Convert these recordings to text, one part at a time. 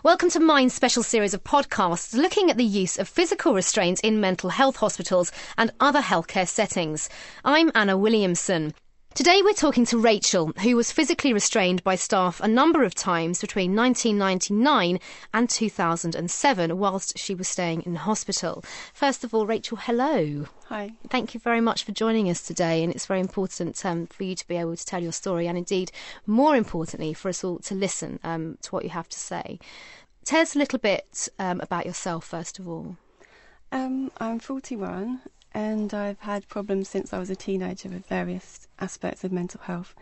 Welcome to Mind's special series of podcasts looking at the use of physical restraint in mental health hospitals and other healthcare settings. I'm Anna Williamson. Today we're talking to Rachel, who was physically restrained by staff a number of times between 1999 and 2007 whilst she was staying in hospital. First of all, Rachel, hello. Hi. Thank you very much for joining us today, and it's very important for you to be able to tell your story and indeed, more importantly, for us all to listen to what you have to say. Tell us a little bit about yourself, first of all. I'm 41 and I've had problems since I was a teenager with various aspects of mental health.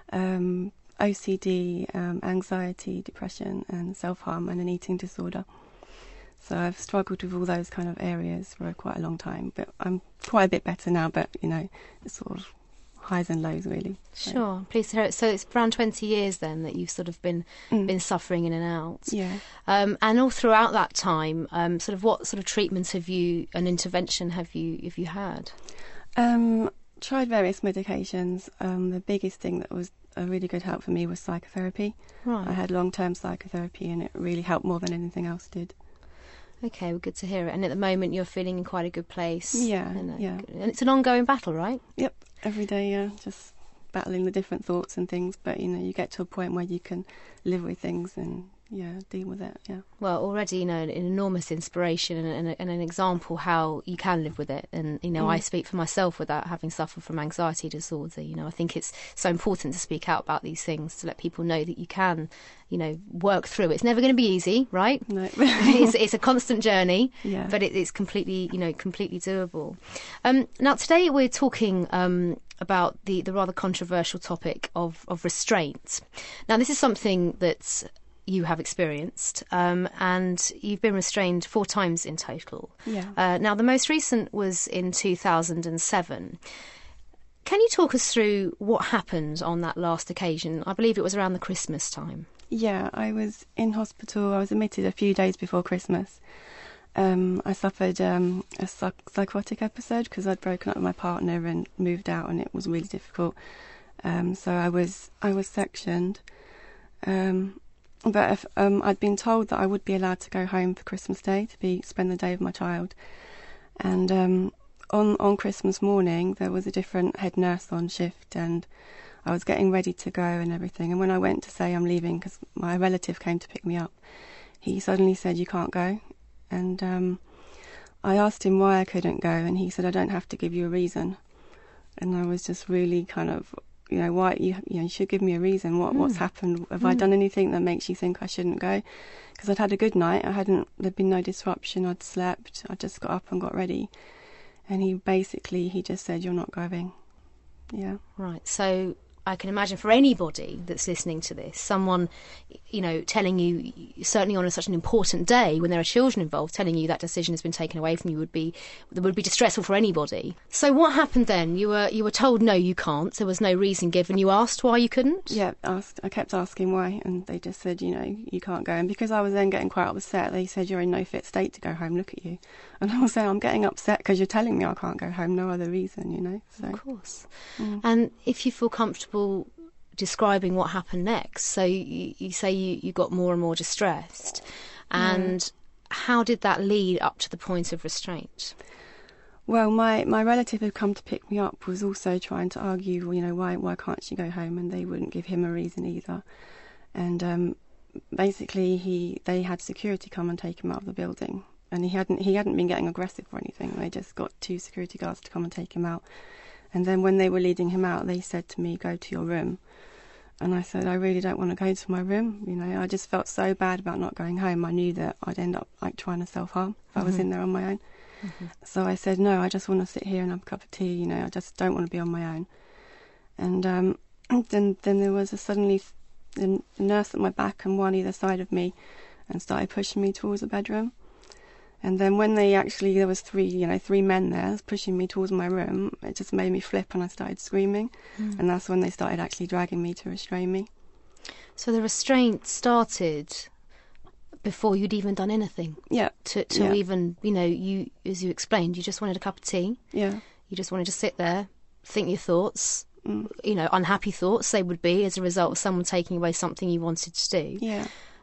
OCD, anxiety, depression and self-harm and an eating disorder. So I've struggled with all those kind of areas for quite a long time, but I'm quite a bit better now, but, you know, it's sort of highs and lows, really. Sure, pleased to hear it. So it's around 20 years then that you've sort of been suffering in and out. Yeah. And all throughout that time, sort of what sort of treatments have you, and intervention have you had? Tried various medications. The biggest thing that was a really good help for me was psychotherapy. Right. I had long-term psychotherapy and it really helped more than anything else did. Okay, well, good to hear it. And at the moment, you're feeling in quite a good place. Yeah, and it's an ongoing battle, right? Yep, every day, just battling the different thoughts and things. But, you know, you get to a point where you can live with things and, deal with it, Well, already, an enormous inspiration and an example how you can live with it. And, I speak for myself without having suffered from anxiety disorder. I think it's so important to speak out about these things, to let people know that you can, work through it. It's never going to be easy, right? No. It's a constant journey, but it's completely, completely doable. Now, today we're talking about the rather controversial topic of restraint. Now, this is something that you have experienced, and you've been restrained 4 times in total. Yeah. Now, the most recent was in 2007. Can you talk us through what happened on that last occasion? I believe it was around the Christmas time. Yeah, I was in hospital. I was admitted a few days before Christmas. I suffered a psychotic episode because I'd broken up with my partner and moved out, and it was really difficult. So I was sectioned. But I'd been told that I would be allowed to go home for Christmas Day to spend the day with my child. And on Christmas morning, there was a different head nurse on shift, and I was getting ready to go and everything. And when I went to say I'm leaving, because my relative came to pick me up, he suddenly said, "You can't go." And I asked him why I couldn't go, and he said, "I don't have to give you a reason." And I was just really kind of, why you should give me a reason. What's happened? Have I done anything that makes you think I shouldn't go? Because I'd had a good night. There'd been no disruption. I'd slept. I just got up and got ready. And he just said, "You're not going." Yeah. Right. So I can imagine for anybody that's listening to this, someone, telling you, certainly on such an important day when there are children involved, telling you that decision has been taken away from you would be distressful for anybody. So what happened then? You were told no, you can't. There was no reason given. You asked why you couldn't? Yeah, I kept asking why, and they just said, you can't go. And because I was then getting quite upset, they said, "You're in no fit state to go home. Look at you." And I was saying, "I'm getting upset because you're telling me I can't go home. No other reason, So. Of course. And if you feel comfortable describing what happened next, so you say you got more and more distressed, and how did that lead up to the point of restraint? Well, my relative who come to pick me up was also trying to argue, why can't she go home, and they wouldn't give him a reason either. And basically they had security come and take him out of the building, and he hadn't been getting aggressive or anything. They just got 2 security guards to come and take him out. And then when they were leading him out, they said to me, "Go to your room." And I said, "I really don't want to go to my room." I just felt so bad about not going home. I knew that I'd end up trying to self-harm if I was in there on my own. So I said, "No, I just want to sit here and have a cup of tea. I just don't want to be on my own." And then there was suddenly a nurse at my back and one either side of me, and started pushing me towards the bedroom. And then when there was 3 men there pushing me towards my room, it just made me flip and I started screaming. And that's when they started actually dragging me to restrain me. So the restraint started before you'd even done anything? Yeah. Even, you, as you explained, you just wanted a cup of tea. Yeah. You just wanted to sit there, think your thoughts, unhappy thoughts they would be as a result of someone taking away something you wanted to do. Yeah.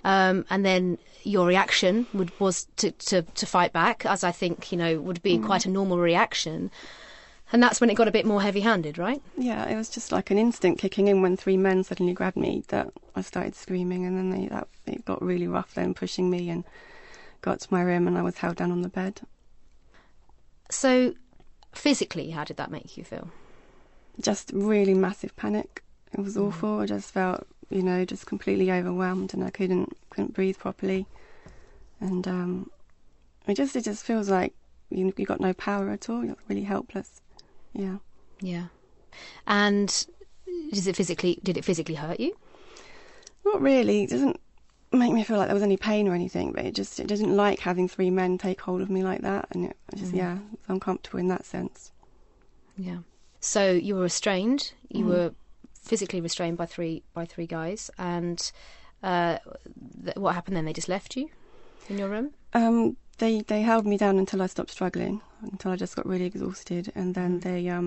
and then your reaction was to fight back, as I think, would be quite a normal reaction. And that's when it got a bit more heavy-handed, right? Yeah, it was just like an instinct kicking in when 3 men suddenly grabbed me that I started screaming, and then it got really rough then, pushing me, and got to my room and I was held down on the bed. So, physically, how did that make you feel? Just really massive panic. It was awful. I just felt, just completely overwhelmed, and I couldn't breathe properly. And it just feels like you got no power at all. You're really helpless. Yeah. Yeah. And did it physically hurt you? Not really. It doesn't make me feel like there was any pain or anything, but it didn't like having 3 men take hold of me like that, and it just it's uncomfortable in that sense. Yeah. So you were restrained. You were physically restrained by three guys, and what happened then? They just left you in your room? They held me down until I stopped struggling, until I just got really exhausted, and then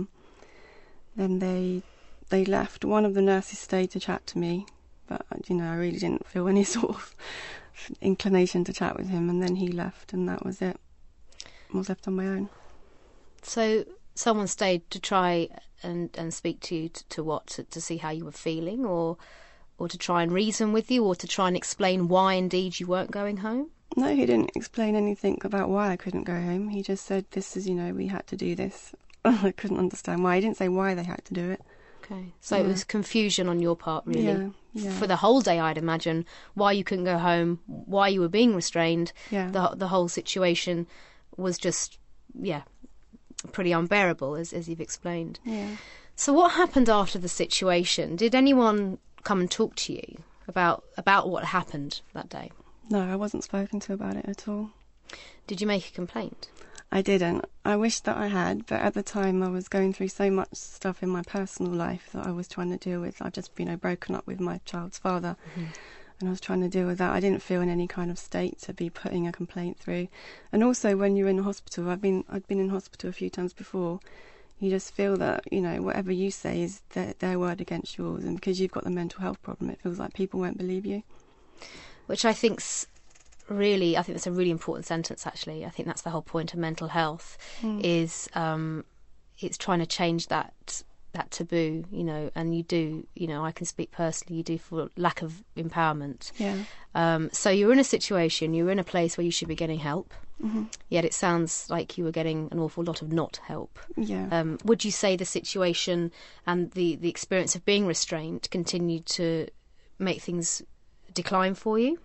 they left. One of the nurses stayed to chat to me, but I really didn't feel any sort of inclination to chat with him, and then he left, and that was it. I was left on my own. So someone stayed to try and speak to you to see how you were feeling, or to try and reason with you, or to try and explain why indeed you weren't going home? No, he didn't explain anything about why I couldn't go home. He just said, this is, we had to do this. I couldn't understand why. He didn't say why they had to do it. Okay. So it was confusion on your part, really. Yeah. For the whole day, I'd imagine, why you couldn't go home, why you were being restrained. Yeah. The whole situation was just, pretty unbearable, as you've explained. Yeah. So what happened after the situation? Did anyone come and talk to you about what happened that day? No, I wasn't spoken to about it at all. Did you make a complaint? I didn't. I wish that I had, but at the time I was going through so much stuff in my personal life that I was trying to deal with. I'd just broken up with my child's father, and I was trying to deal with that. I didn't feel in any kind of state to be putting a complaint through. And also, when you're in hospital, I'd been in hospital a few times before. You just feel that whatever you say is their word against yours, and because you've got the mental health problem, it feels like people won't believe you. Which I think that's a really important sentence, actually. I think that's the whole point of mental health, is it's trying to change that taboo, and you do, I can speak personally, you do feel lack of empowerment. Yeah. So you're in a situation, you're in a place where you should be getting help, yet it sounds like you were getting an awful lot of not help. Yeah. Would you say the situation and the experience of being restrained continued to make things decline for you?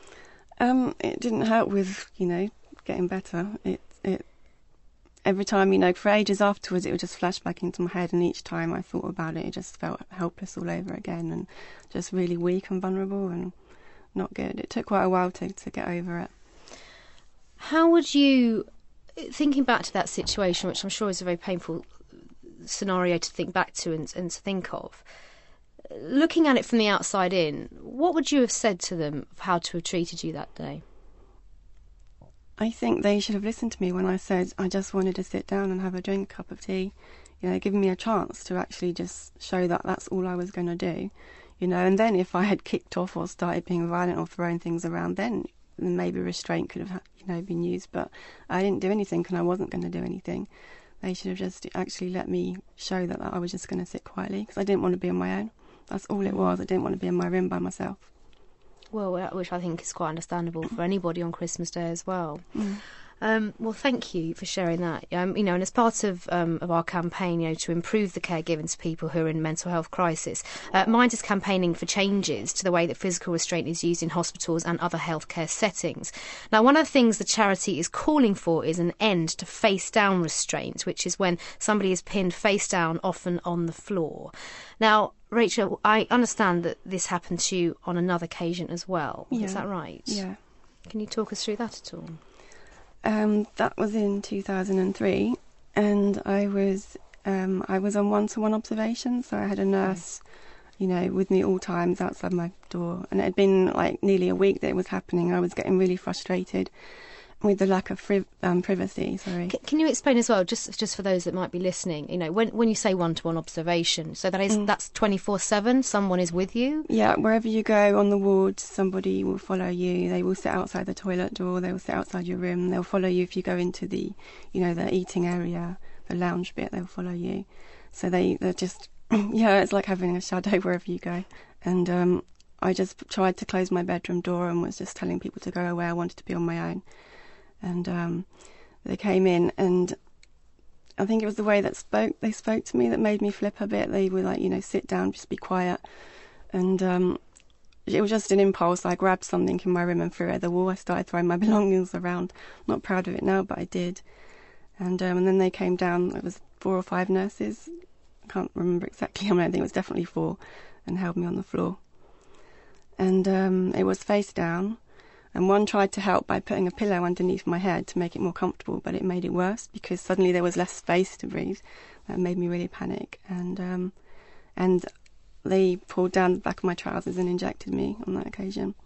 It didn't help with, getting better. It every time, for ages afterwards, it would just flash back into my head, and each time I thought about it, it just felt helpless all over again, and just really weak and vulnerable and not good. It took quite a while to get over it. How would you, thinking back to that situation, which I'm sure is a very painful scenario to think back to and to think of, looking at it from the outside in, what would you have said to them of how to have treated you that day? I think they should have listened to me when I said I just wanted to sit down and have a drink, a cup of tea, giving me a chance to actually just show that that's all I was going to do, and then if I had kicked off or started being violent or throwing things around, then maybe restraint could have, been used, but I didn't do anything and I wasn't going to do anything. They should have just actually let me show that I was just going to sit quietly, because I didn't want to be on my own. That's all it was. I didn't want to be in my room by myself. Well, which I think is quite understandable for anybody on Christmas Day as well. Well, thank you for sharing that. And as part of our campaign, to improve the care given to people who are in mental health crisis, Mind is campaigning for changes to the way that physical restraint is used in hospitals and other healthcare settings. Now, one of the things the charity is calling for is an end to face-down restraint, which is when somebody is pinned face down, often on the floor. Now, Rachel, I understand that this happened to you on another occasion as well. Yeah. Is that right? Yeah. Can you talk us through that at all? That was in 2003, and I was on one-to-one observation, so I had a nurse, with me at all times outside my door, and it had been like nearly a week that it was happening. I was getting really frustrated, With the lack of privacy, sorry. Can you explain as well, just for those that might be listening, when you say one-to-one observation, so that's 24/7, someone is with you? Yeah, wherever you go on the ward, somebody will follow you. They will sit outside the toilet door, they will sit outside your room, they'll follow you if you go into the eating area, the lounge bit, they'll follow you. So they're just, it's like having a shadow wherever you go. And I just tried to close my bedroom door and was just telling people to go away. I wanted to be on my own. And they came in, and I think it was the way they spoke to me that made me flip a bit. They were like, sit down, just be quiet. And it was just an impulse. I grabbed something in my room and threw it at the wall. I started throwing my belongings around. I'm not proud of it now, but I did. And then they came down. It was 4 or 5 nurses. I can't remember exactly how many. I think it was definitely 4, and held me on the floor. And it was face down. And one tried to help by putting a pillow underneath my head to make it more comfortable, but it made it worse because suddenly there was less space to breathe. That made me really panic. And they pulled down the back of my trousers and injected me on that occasion.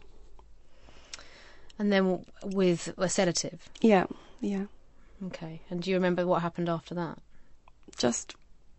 And then with a sedative? Yeah. Okay. And do you remember what happened after that? Just,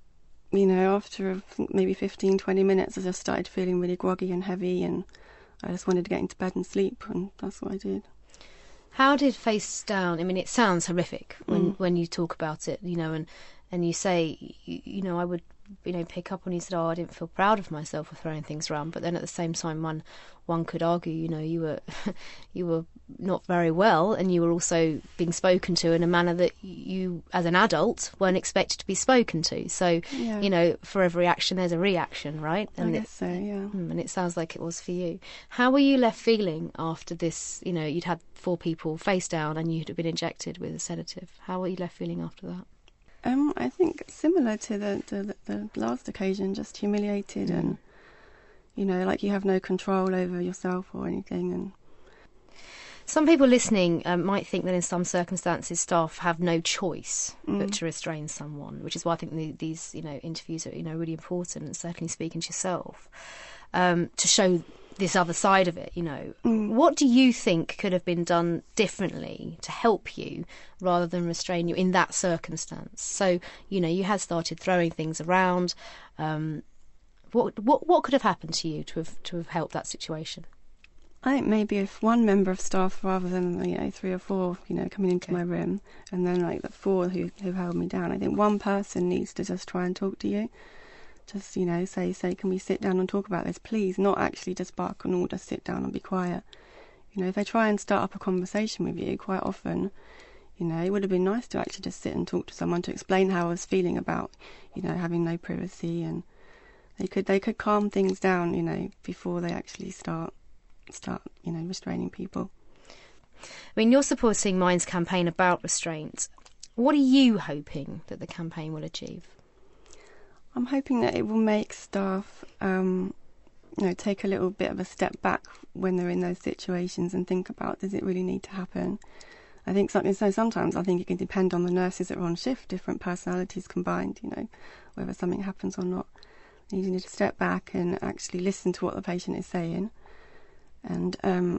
after maybe 15, 20 minutes, I just started feeling really groggy and heavy, and I just wanted to get into bed and sleep, and that's what I did. How did face down? I mean, it sounds horrific when you talk about it, and you say, I would, pick up on you said, I didn't feel proud of myself for throwing things around, but then at the same time, one could argue, you were not very well, and you were also being spoken to in a manner that you, as an adult, weren't expected to be spoken to. So, for every action, there's a reaction, right? And I guess so, yeah. And it sounds like it was for you. How were you left feeling after this? You'd had 4 people face down and you'd been injected with a sedative. How were you left feeling after that? I think similar to the last occasion, just humiliated and, like you have no control over yourself or anything. And some people listening might think that in some circumstances staff have no choice but to restrain someone, which is why I think these interviews are really important, and certainly speaking to yourself to show this other side of it. What do you think could have been done differently to help you rather than restrain you in that circumstance? So you had started throwing things around. What could have happened to you to have helped that situation? I think maybe if one member of staff, rather than 3 or 4, coming into my room, and then like the 4 who held me down, I think one person needs to just try and talk to you. Just say, can we sit down and talk about this, please? Not actually just bark an order, sit down and be quiet. If they try and start up a conversation with you, quite often, it would have been nice to actually just sit and talk to someone to explain how I was feeling about, having no privacy, and they could calm things down, before they actually start, restraining people. I mean, you're supporting Mind's campaign about restraint. What are you hoping that the campaign will achieve? I'm hoping that it will make staff, take a little bit of a step back when they're in those situations and think about, does it really need to happen? I think sometimes I think it can depend on the nurses that are on shift, different personalities combined, whether something happens or not. You need to step back and actually listen to what the patient is saying. And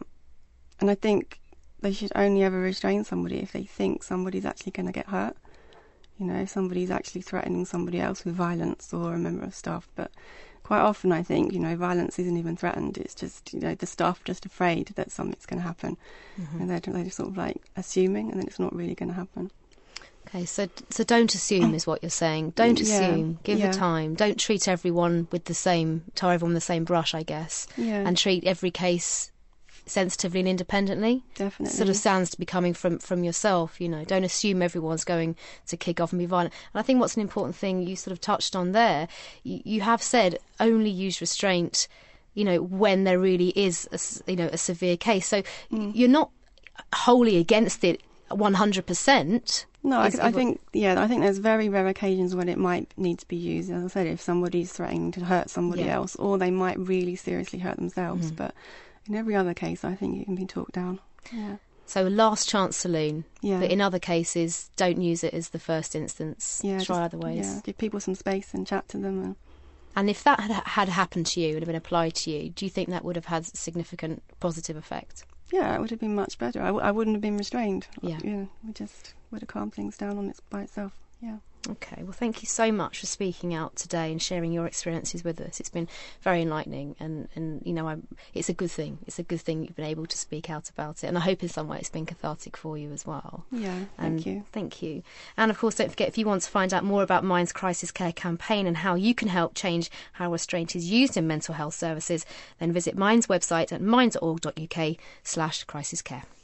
I think they should only ever restrain somebody if they think somebody's actually going to get hurt. If somebody's actually threatening somebody else with violence or a member of staff. But quite often I think, violence isn't even threatened. It's just, the staff are just afraid that something's going to happen. And they're just sort of like assuming, and then it's not really going to happen. Okay, so don't assume is what you're saying. Don't assume. Give it time. Don't treat everyone tar everyone with the same brush, I guess. Yeah. And treat every case sensitively and independently. Definitely. Sort of sounds to be coming from yourself, Don't assume everyone's going to kick off and be violent. And I think what's an important thing you sort of touched on there, you have said only use restraint, when there really is a severe case. So you're not wholly against it 100%. No, I think there's very rare occasions when it might need to be used. As I said, if somebody's threatening to hurt somebody else, or they might really seriously hurt themselves. But in every other case, I think it can be talked down. Yeah. So last chance saloon. Yeah. But in other cases, don't use it as the first instance. Yeah, try other ways. Yeah, give people some space and chat to them. And if that had happened to you and had been applied to you, do you think that would have had significant positive effect? Yeah, it would have been much better. I wouldn't have been restrained. Yeah. We just would have calmed things down by itself. Yeah. Okay, well, thank you so much for speaking out today and sharing your experiences with us. It's been very enlightening, and it's a good thing. It's a good thing you've been able to speak out about it, and I hope in some way it's been cathartic for you as well. Yeah, thank you. Thank you. And of course, don't forget, if you want to find out more about Mind's Crisis Care campaign and how you can help change how restraint is used in mental health services, then visit Mind's website at mind.org.uk/crisiscare.